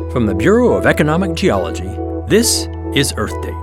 From the Bureau of Economic Geology, this is Earth Date.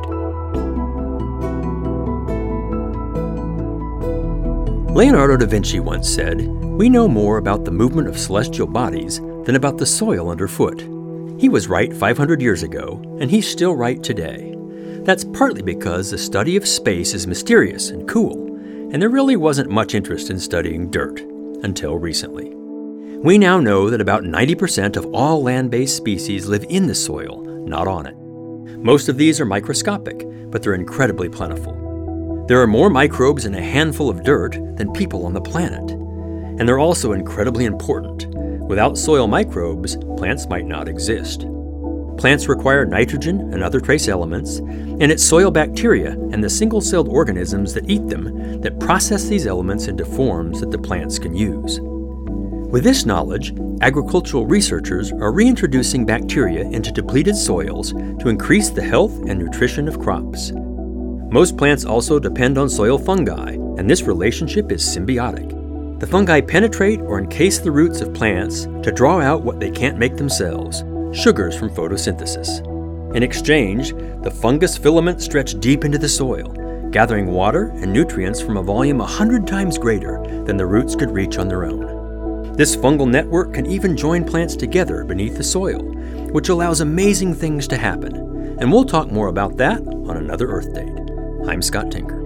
Leonardo da Vinci once said, "We know more about the movement of celestial bodies than about the soil underfoot." He was right 500 years ago, and he's still right today. That's partly because the study of space is mysterious and cool, and there really wasn't much interest in studying dirt until recently. We now know that about 90% of all land-based species live in the soil, not on it. Most of these are microscopic, but they're incredibly plentiful. There are more microbes in a handful of dirt than people on the planet. And they're also incredibly important. Without soil microbes, plants might not exist. Plants require nitrogen and other trace elements, and it's soil bacteria and the single-celled organisms that eat them that process these elements into forms that the plants can use. With this knowledge, agricultural researchers are reintroducing bacteria into depleted soils to increase the health and nutrition of crops. Most plants also depend on soil fungi, and this relationship is symbiotic. The fungi penetrate or encase the roots of plants to draw out what they can't make themselves, sugars from photosynthesis. In exchange, the fungus filaments stretch deep into the soil, gathering water and nutrients from a volume 100 times greater than the roots could reach on their own. This fungal network can even join plants together beneath the soil, which allows amazing things to happen. And we'll talk more about that on another Earth Date. I'm Scott Tinker.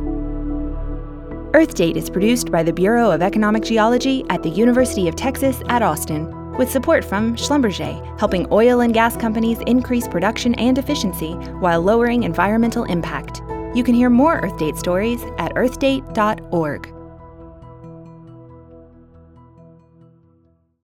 Earth Date is produced by the Bureau of Economic Geology at the University of Texas at Austin, with support from Schlumberger, helping oil and gas companies increase production and efficiency while lowering environmental impact. You can hear more Earth Date stories at earthdate.org.